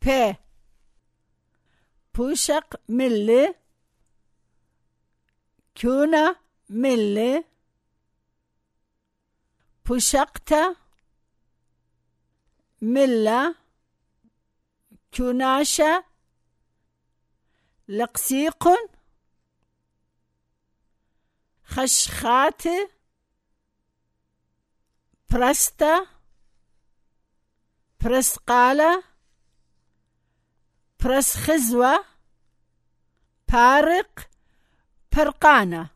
ب بوشق ملي كونا ملي بوشقتا ملا كوناشا لقسيق خشخات برستا برسقالة برسخزوة بارق برقانة